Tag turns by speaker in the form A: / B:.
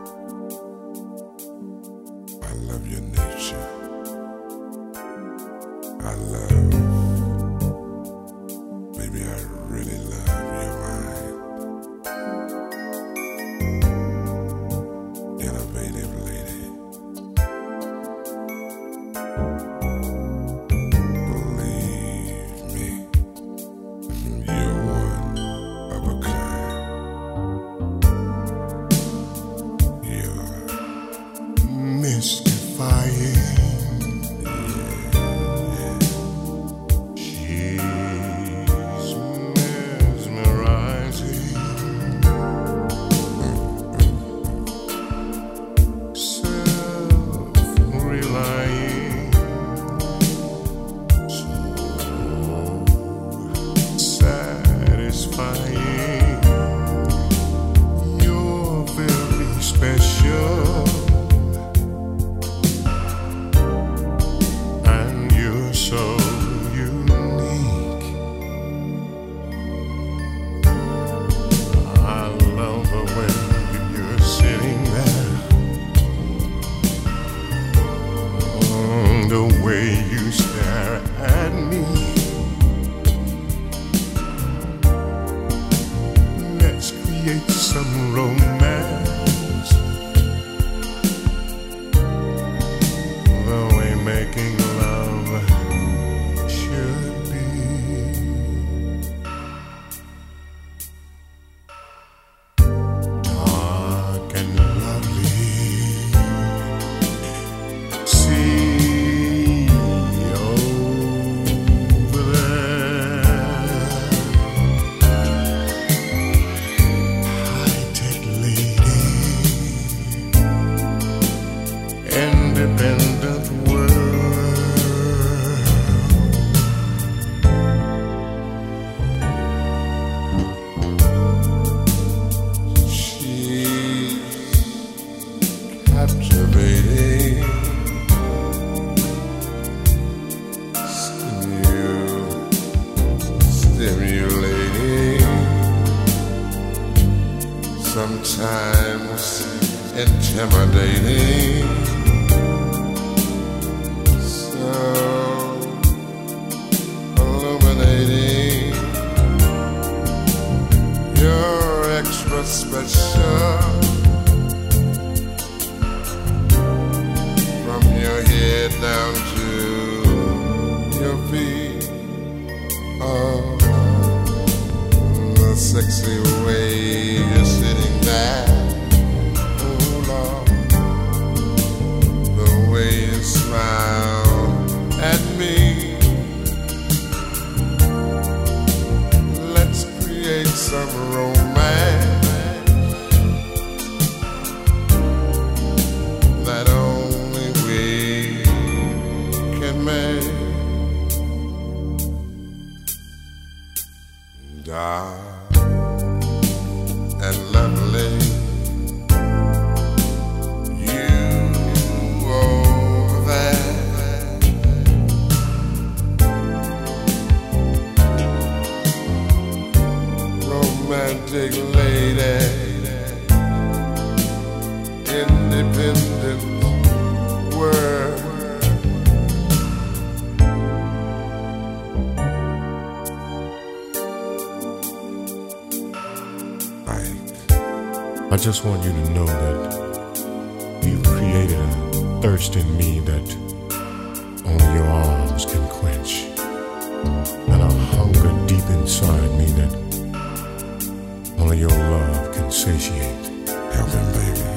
A: I love your nature. I love, baby, I really love your mind. Innovative lady. Believe me, you're one of a kind. You're mystifying. She's mesmerizing. Self-relying. So satisfying. You're very special. And you're so unique. I love the way you're sitting there. The way you stare at me. Let's create some romance. The way making love should be. Dark and lovely. See over there. High-tech lady. Independent world. She's captivating. Stimulating. Sometimes intimidating. So illuminating. You're extra special. From your head down to your feet. Oh, the sexy way you're sitting there. Oh, Lord, the way you smile at me. Let's create some romance that only we can make. Dark and lovely. You over there. Romantic lady. Independent world. I just want you to know that you've created a thirst in me that only your arms can quench, and a hunger deep inside me that only your love can satiate. Help him, baby.